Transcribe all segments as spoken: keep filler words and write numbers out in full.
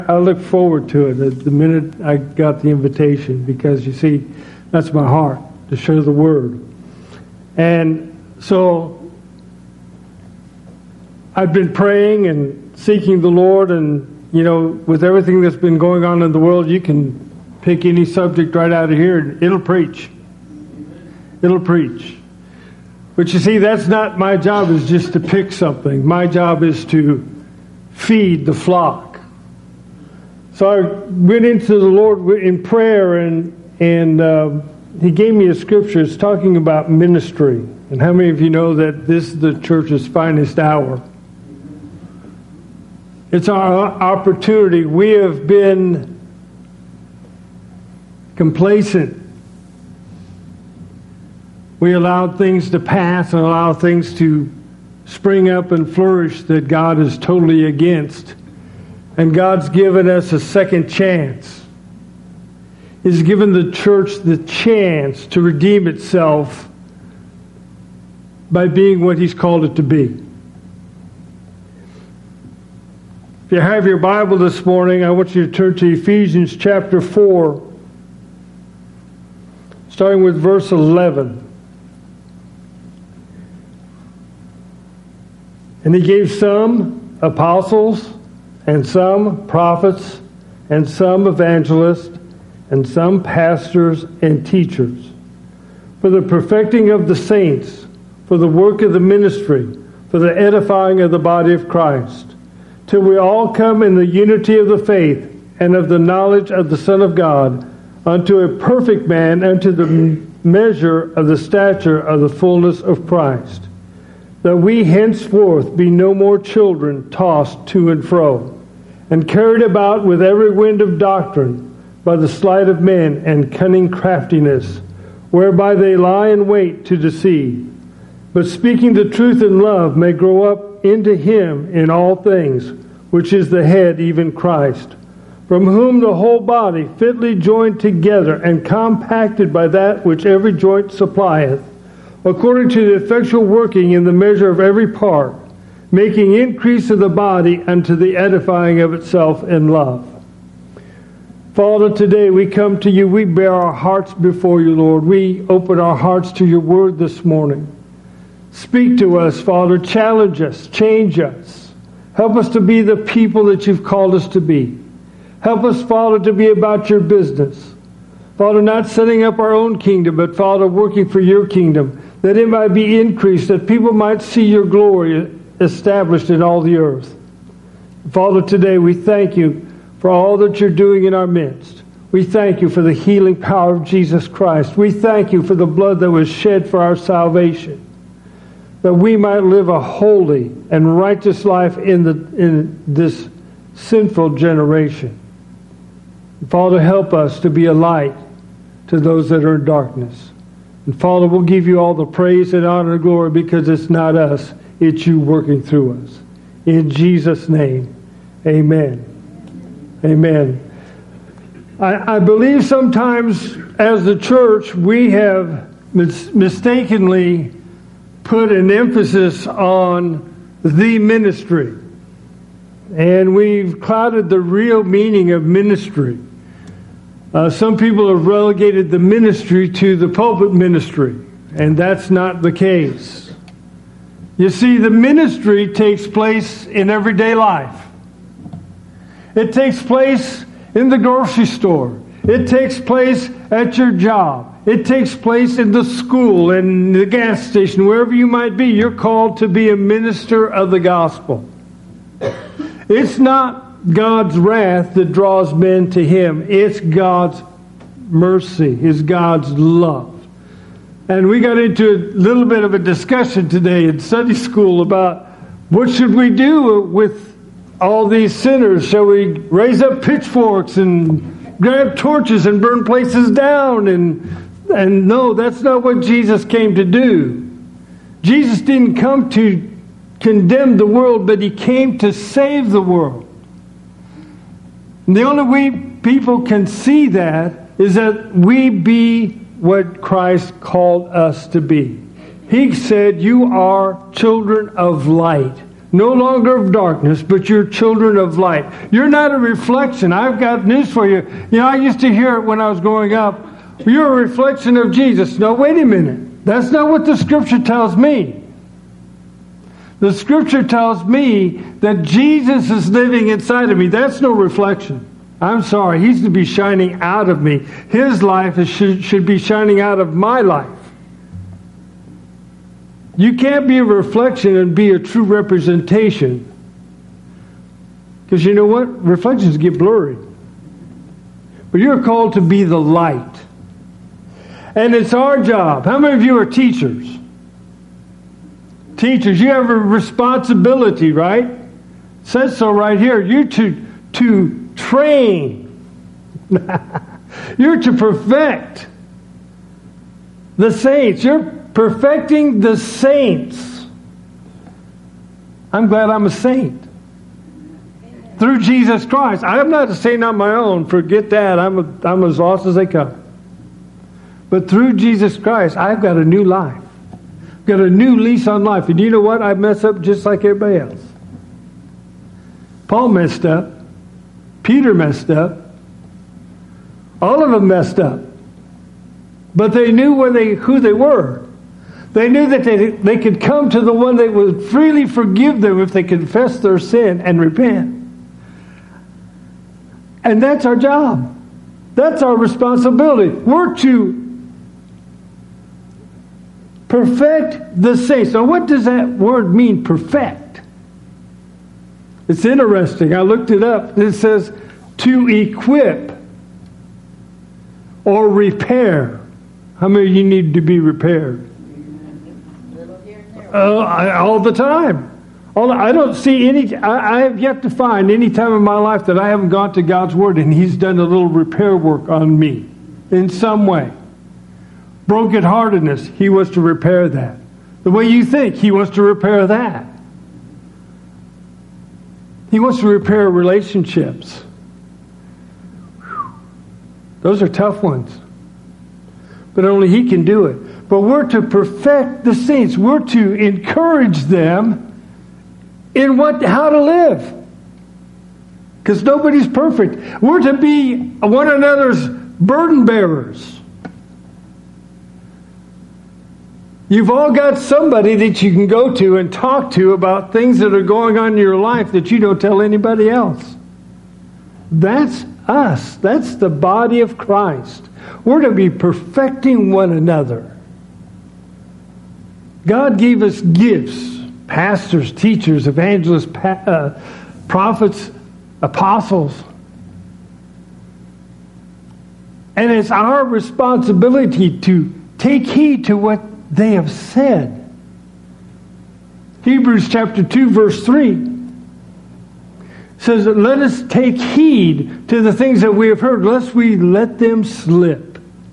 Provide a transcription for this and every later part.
I look forward to it the minute I got the invitation, because you see, that's my heart, to share the Word. And so I've been praying and seeking the Lord, and you know, with everything that's been going on in the world, you can pick any subject right out of here and it'll preach. It'll preach. But you see, that's not my job, is just to pick something. My job is to feed the flock. So I went into the Lord in prayer, and and uh, He gave me a scripture. It's talking about ministry. And how many of you know that this is the church's finest hour? It's our opportunity. We have been complacent. We allowed things to pass and allow things to spring up and flourish that God is totally against. And God's given us a second chance. He's given the church the chance to redeem itself by being what He's called it to be. If you have your Bible this morning, I want you to turn to Ephesians chapter four, starting with verse eleven. And He gave some apostles, and some prophets, and some evangelists, and some pastors and teachers, for the perfecting of the saints, for the work of the ministry, for the edifying of the body of Christ, till we all come in the unity of the faith and of the knowledge of the Son of God, unto a perfect man, unto the measure of the stature of the fullness of Christ, that we henceforth be no more children tossed to and fro, and carried about with every wind of doctrine, by the sleight of men and cunning craftiness, whereby they lie in wait to deceive. But speaking the truth in love may grow up into Him in all things, which is the head, even Christ, from whom the whole body, fitly joined together and compacted by that which every joint supplieth, according to the effectual working in the measure of every part, making increase of the body unto the edifying of itself in love. Father, today we come to You. We bear our hearts before You, Lord. We open our hearts to Your Word this morning. Speak to us, Father. Challenge us. Change us. Help us to be the people that You've called us to be. Help us, Father, to be about Your business. Father, not setting up our own kingdom, but, Father, working for Your kingdom, that it might be increased, that people might see Your glory established in all the earth. Father, today we thank You for all that You're doing in our midst. We thank You for the healing power of Jesus Christ. We thank You for the blood that was shed for our salvation, that we might live a holy and righteous life in the in this sinful generation. Father, help us to be a light to those that are in darkness. And Father, we'll give You all the praise and honor and glory, because it's not us, it's You working through us. In Jesus' name, amen. Amen. I, I believe sometimes as the church we have mis- mistakenly put an emphasis on the ministry. And we've clouded the real meaning of ministry. Uh, some people have relegated the ministry to the pulpit ministry, and that's not the case. You see, the ministry takes place in everyday life. It takes place in the grocery store. It takes place at your job. It takes place in the school and the gas station, wherever you might be. You're called to be a minister of the gospel. It's not God's wrath that draws men to Him. It's God's mercy. It's God's love. And we got into a little bit of a discussion today in Sunday school about what should we do with all these sinners. Shall we raise up pitchforks and grab torches and burn places down? And and no, that's not what Jesus came to do. Jesus didn't come to condemn the world, but He came to save the world. And the only way people can see that is that we be what Christ called us to be. He said, "You are children of light." no longer of darkness, but you're children of light. You're not a reflection. I've got news for you. You know, I used to hear it when I was growing up. You're a reflection of Jesus. No, wait a minute. That's not what the Scripture tells me. The Scripture tells me that Jesus is living inside of me. That's no reflection. I'm sorry. He's to be shining out of me. His life is, should, should be shining out of my life. You can't be a reflection and be a true representation. Because you know what? Reflections get blurry. But you're called to be the light. And it's our job. How many of you are teachers? Teachers, you have a responsibility, right? It says so right here. You're to, to train. You're to perfect the saints. You're perfecting the saints. I'm glad I'm a saint. Through Jesus Christ. I'm not a saint on my own. Forget that. I'm, a, I'm as lost as they come. But through Jesus Christ, I've got a new life. I've got a new lease on life. And you know what? I mess up just like everybody else. Paul messed up. Peter messed up. All of them messed up. But they knew where they, who they were. They knew that they, they could come to the one that would freely forgive them if they confess their sin and repent. And that's our job. That's our responsibility. We're to perfect the saints. Now, what does that word mean, perfect? It's interesting. I looked it up. It says to equip or repair. How many of you need to be repaired? Uh, I, all the time. All, I don't see any, I, I have yet to find any time in my life that I haven't gone to God's Word and He's done a little repair work on me in some way. Brokenheartedness, He wants to repair that. The way you think, He wants to repair that. He wants to repair relationships. Whew. Those are tough ones. But only He can do it. But we're to perfect the saints. We're to encourage them in what, how to live. Because nobody's perfect. We're to be one another's burden bearers. You've all got somebody that you can go to and talk to about things that are going on in your life that you don't tell anybody else. That's us. That's the body of Christ. We're to be perfecting one another. God gave us gifts, pastors, teachers, evangelists, pa- uh, prophets, apostles. And it's our responsibility to take heed to what they have said. Hebrews chapter two verse three says that let us take heed to the things that we have heard, lest we let them slip.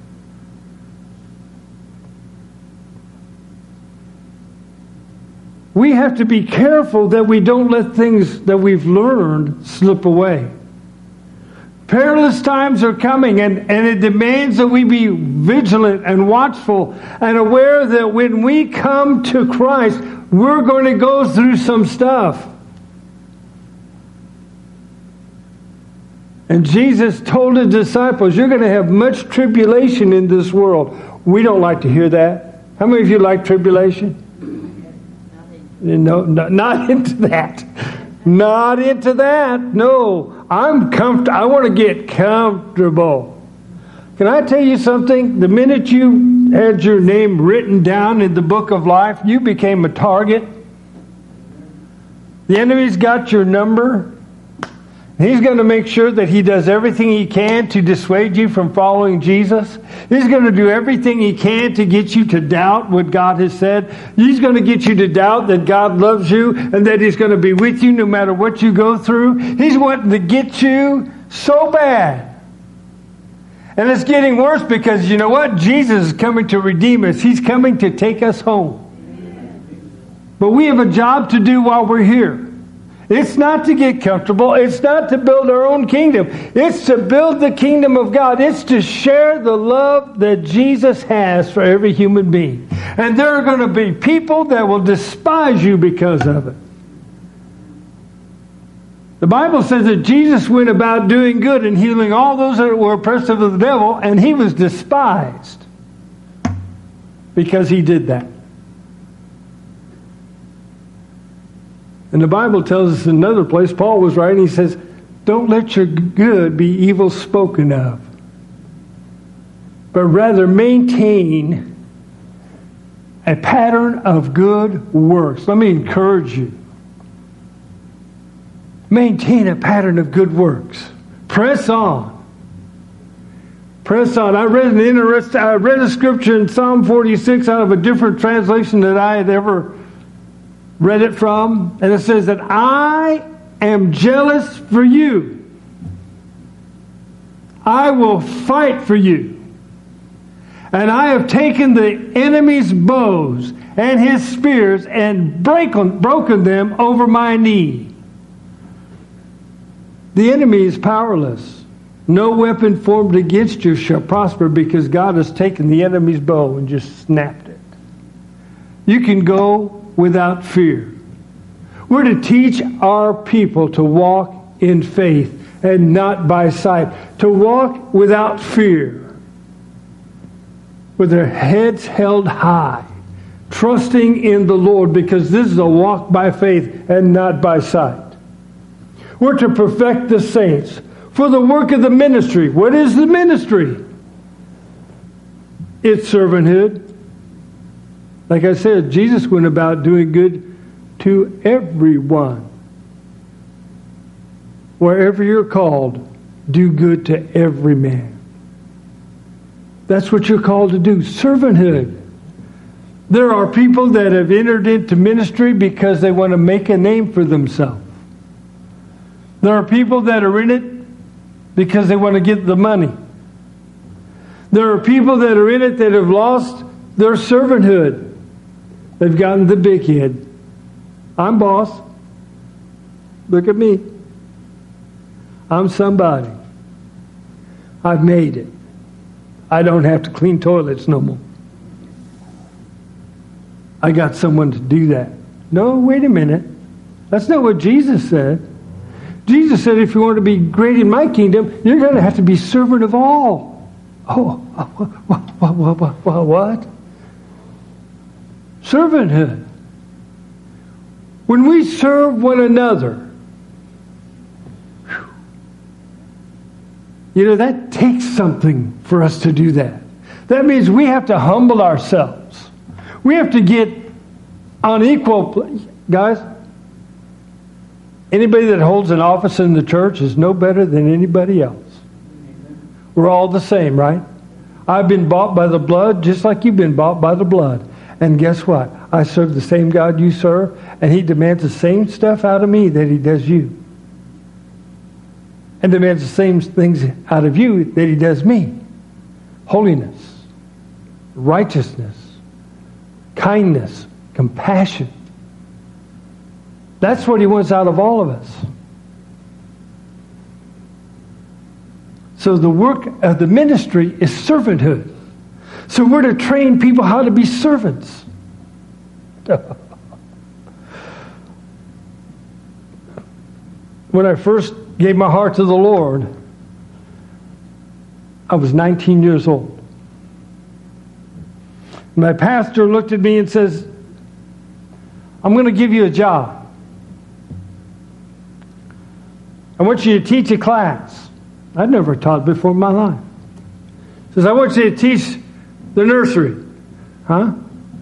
We have to be careful that we don't let things that we've learned slip away. Perilous times are coming, and, and it demands that we be vigilant and watchful and aware that when we come to Christ, we're going to go through some stuff. And Jesus told His disciples, you're going to have much tribulation in this world. We don't like to hear that. How many of you like tribulation? No, no, not into that. Not into that. No, I'm comfort. I want to get comfortable. Can I tell you something? The minute you had your name written down in the book of life, you became a target. The enemy's got your number. He's going to make sure that he does everything he can to dissuade you from following Jesus. He's going to do everything he can to get you to doubt what God has said. He's going to get you to doubt that God loves you and that He's going to be with you no matter what you go through. He's wanting to get you so bad. And it's getting worse because you know what? Jesus is coming to redeem us. He's coming to take us home. But we have a job to do while we're here. It's not to get comfortable. It's not to build our own kingdom. It's to build the kingdom of God. It's to share the love that Jesus has for every human being. And there are going to be people that will despise you because of it. The Bible says that Jesus went about doing good and healing all those that were oppressed of the devil, and he was despised because he did that. And the Bible tells us in another place, Paul was writing, he says, don't let your good be evil spoken of, but rather maintain a pattern of good works. Let me encourage you. Maintain a pattern of good works. Press on. Press on. I read an interest. I read a scripture in Psalm forty-six out of a different translation than I had ever read it from, and it says that I am jealous for you. I will fight for you. And I have taken the enemy's bows and his spears and break, broken them over my knee. The enemy is powerless. No weapon formed against you shall prosper because God has taken the enemy's bow and just snapped it. You can go without fear. We're to teach our people to walk in faith and not by sight. To walk without fear. With their heads held high. Trusting in the Lord, because this is a walk by faith and not by sight. We're to perfect the saints for the work of the ministry. What is the ministry? It's servanthood. Like I said, Jesus went about doing good to everyone. Wherever you're called, do good to every man. That's what you're called to do. Servanthood. There are people that have entered into ministry because they want to make a name for themselves. There are people that are in it because they want to get the money. There are people that are in it that have lost their servanthood. They've gotten the big head. I'm boss. Look at me. I'm somebody. I've made it. I don't have to clean toilets no more. I got someone to do that. No, wait a minute. That's not what Jesus said. Jesus said, if you want to be great in my kingdom, you're going to have to be servant of all. Oh, what? What? What? What? what? Servanthood. When we serve one another, you know, that takes something for us to do that. That means we have to humble ourselves. We have to get on equal, guys. Anybody that holds an office in the church is no better than anybody else. We're all the same, right? I've been bought by the blood just like you've been bought by the blood. And guess what? I serve the same God you serve, and He demands the same stuff out of me that He does you. And demands the same things out of you that He does me. Holiness, righteousness, kindness, compassion. That's what He wants out of all of us. So the work of the ministry is servanthood. So we're to train people how to be servants. When I first gave my heart to the Lord, I was nineteen years old. My pastor looked at me and says, I'm going to give you a job. I want you to teach a class. I'd never taught before in my life. He says, I want you to teach the nursery. Huh?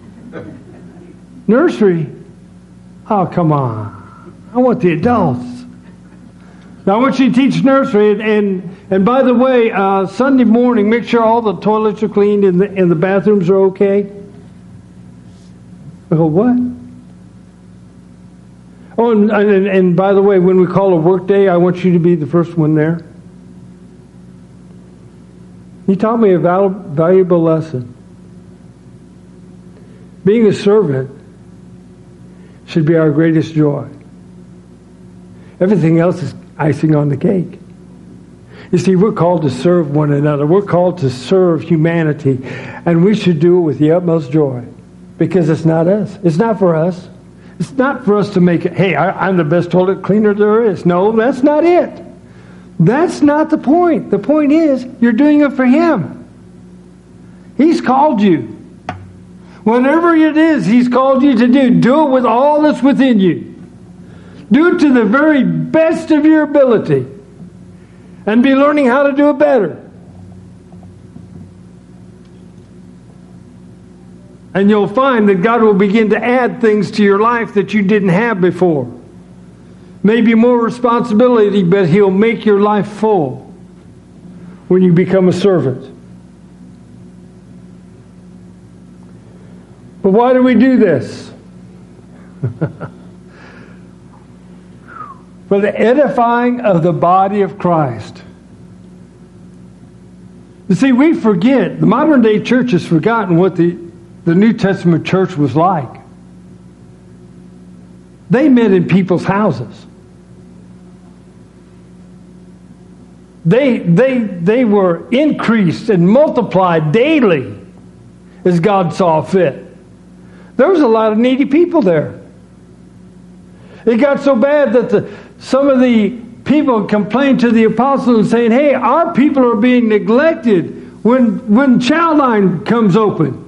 Nursery? Oh, come on. I want the adults. Now, I want you to teach nursery. And, and, and by the way, uh, Sunday morning, make sure all the toilets are cleaned and the, and the bathrooms are okay. I go, what? Oh, and, and, and by the way, when we call a work day, I want you to be the first one there. He taught me a val- valuable lesson. Being a servant should be our greatest joy. Everything else is icing on the cake. You see, we're called to serve one another. We're called to serve humanity. And we should do it with the utmost joy. Because it's not us. It's not for us. It's not for us to make it, hey, I, I'm the best toilet cleaner there is. No, that's not it. That's not the point. The point is, you're doing it for Him. He's called you. Whatever it is He's called you to do, do it with all that's within you. Do it to the very best of your ability. And be learning how to do it better. And you'll find that God will begin to add things to your life that you didn't have before. Maybe more responsibility, but He'll make your life full when you become a servant. But why do we do this? For the edifying of the body of Christ. You see, we forget, the modern day church has forgotten what the, the New Testament church was like. They met in people's houses. They, they, they were increased and multiplied daily as God saw fit. There was a lot of needy people there. It got so bad that the, some of the people complained to the apostles saying, hey, our people are being neglected when, when chow line comes open.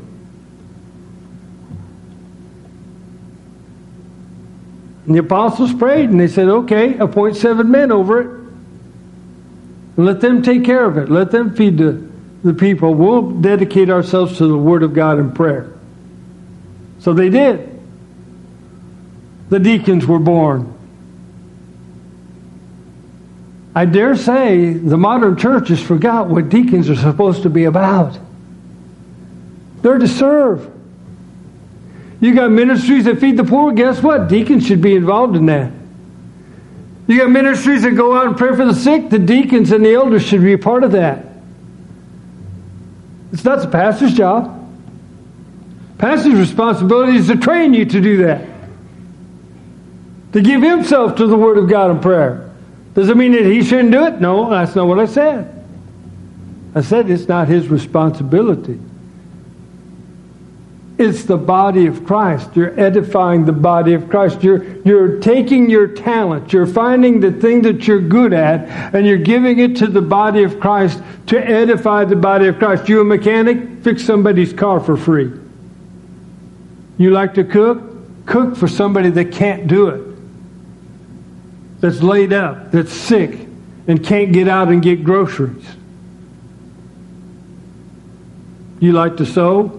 And the apostles prayed and they said, okay, appoint seven men over it. And let them take care of it. Let them feed the, the people. We'll dedicate ourselves to the Word of God in prayer. So they did. The deacons were born. I dare say the modern church has forgot what deacons are supposed to be about. They're to serve. You got ministries that feed the poor, guess what? Deacons should be involved in that. You got ministries that go out and pray for the sick, the deacons and the elders should be a part of that. It's not the pastor's job. Pastor's responsibility is to train you to do that. To give himself to the Word of God in prayer. Does it mean that he shouldn't do it? No, that's not what I said. I said it's not his responsibility. It's the body of Christ. You're edifying the body of Christ. You're, you're taking your talent. You're finding the thing that you're good at, and you're giving it to the body of Christ to edify the body of Christ. You a mechanic? Fix somebody's car for free. You like to cook? Cook for somebody that can't do it. That's laid up, that's sick, and can't get out and get groceries. You like to sew?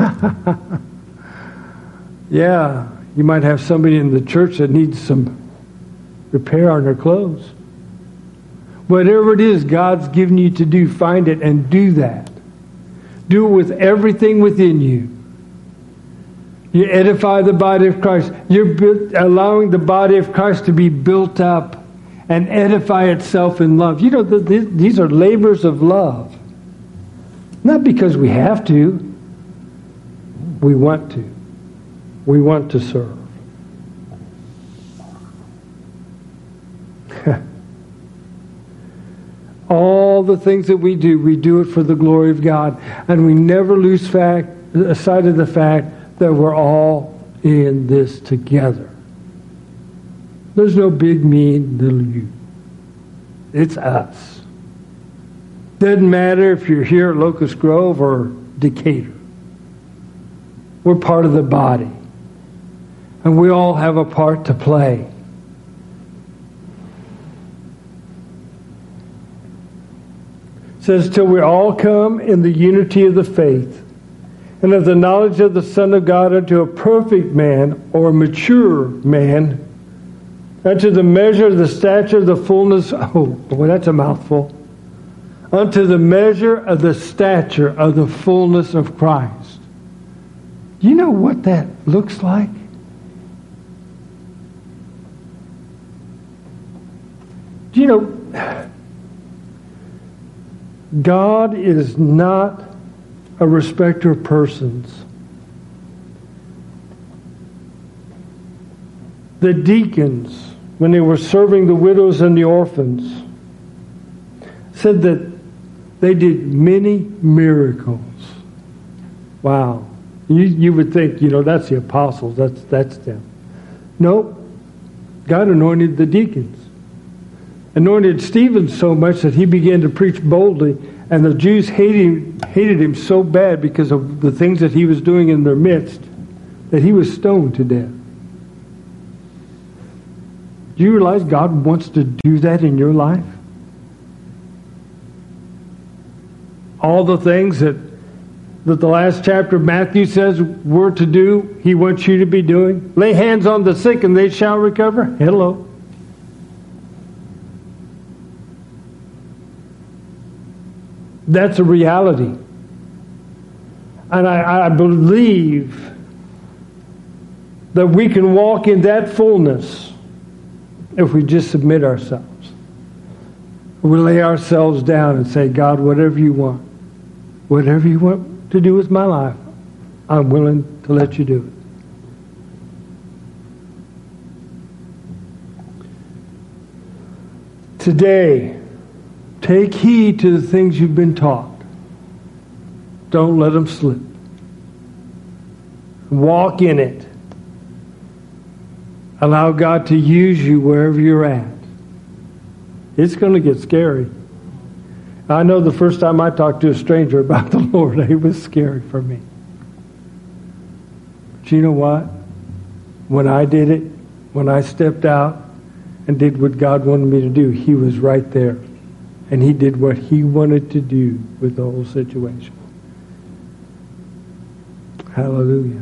Yeah, you might have somebody in the church that needs some repair on their clothes. Whatever it is God's given you to do, find it and do that. Do it with everything within you. You edify the body of Christ. You're built, allowing the body of Christ to be built up and edify itself in love. You know, the, the, these are labors of love. Not because we have to. We want to. We want to serve. All the things that we do, we do it for the glory of God. And we never lose fact, sight of the fact that we're all in this together. There's no big, mean, little you. It's us. Doesn't matter if you're here at Locust Grove or Decatur. We're part of the body. And we all have a part to play. It says, till we all come in the unity of the faith and of the knowledge of the Son of God unto a perfect man or mature man, unto the measure of the stature of the fullness, oh boy, that's a mouthful, unto the measure of the stature of the fullness of Christ. Do you know what that looks like? Do you know, God is not a respecter of persons. The deacons, when they were serving the widows and the orphans, said that they did many miracles. Wow. You, you would think, you know, that's the apostles. That's, that's them. Nope. God anointed the deacons. Anointed Stephen so much that he began to preach boldly, and the Jews hated, hated him so bad because of the things that he was doing in their midst that he was stoned to death. Do you realize God wants to do that in your life? All the things that, that the last chapter of Matthew says we're to do, he wants you to be doing. Lay hands on the sick and they shall recover. Hello. That's a reality. And I, I believe that we can walk in that fullness if we just submit ourselves. We lay ourselves down and say, God, whatever you want, whatever you want to do with my life, I'm willing to let you do it. Today, take heed to the things you've been taught. Don't let them slip. Walk in it. Allow God to use you wherever you're at. It's going to get scary. I know the first time I talked to a stranger about the Lord, it was scary for me. But you know what? When I did it, when I stepped out and did what God wanted me to do, He was right there. And He did what He wanted to do with the whole situation. Hallelujah.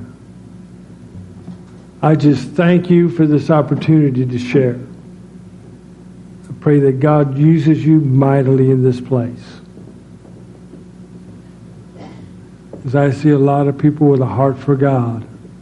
I just thank you for this opportunity to share. I pray that God uses you mightily in this place. As I see a lot of people with a heart for God.